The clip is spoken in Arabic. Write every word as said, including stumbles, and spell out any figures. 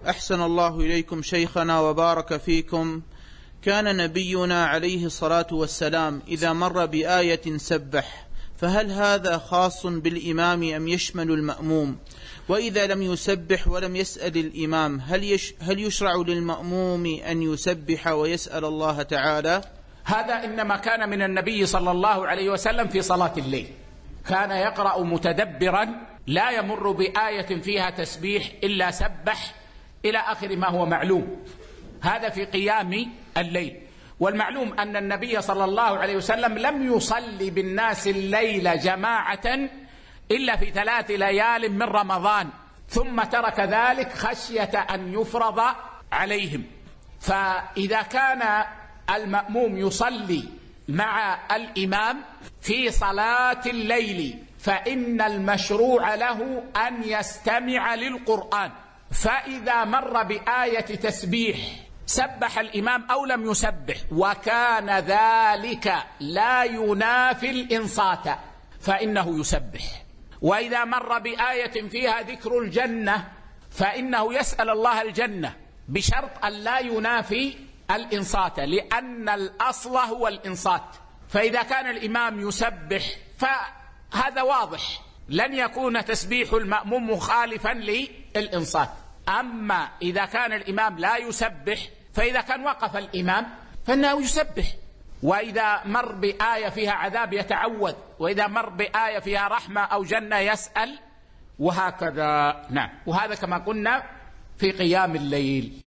أحسن الله إليكم شيخنا وبارك فيكم. كان نبينا عليه الصلاة والسلام إذا مر بآية سبح، فهل هذا خاص بالإمام أم يشمل المأموم؟ وإذا لم يسبح ولم يسأل الإمام هل, يش هل يشرع للمأموم أن يسبح ويسأل الله تعالى؟ هذا إنما كان من النبي صلى الله عليه وسلم في صلاة الليل، كان يقرأ متدبرا لا يمر بآية فيها تسبيح إلا سبح إلى آخر ما هو معلوم، هذا في قيام الليل. والمعلوم أن النبي صلى الله عليه وسلم لم يصلي بالناس الليل جماعة إلا في ثلاث ليال من رمضان، ثم ترك ذلك خشية أن يفرض عليهم. فإذا كان المأموم يصلي مع الإمام في صلاة الليل فإن المشروع له أن يستمع للقرآن، فإذا مر بآية تسبيح سبح الإمام أو لم يسبح وكان ذلك لا ينافي الإنصات فإنه يسبح. وإذا مر بآية فيها ذكر الجنة فإنه يسأل الله الجنة بشرط أن لا ينافي الإنصات، لأن الأصل هو الإنصات. فإذا كان الإمام يسبح فهذا واضح، لن يكون تسبيح المأموم مخالفا للإنصات. أما إذا كان الإمام لا يسبح فإذا كان وقف الإمام فإنه يسبح، وإذا مر بآية فيها عذاب يتعوذ، وإذا مر بآية فيها رحمة أو جنة يسأل، وهكذا. نعم، وهذا كما قلنا في قيام الليل.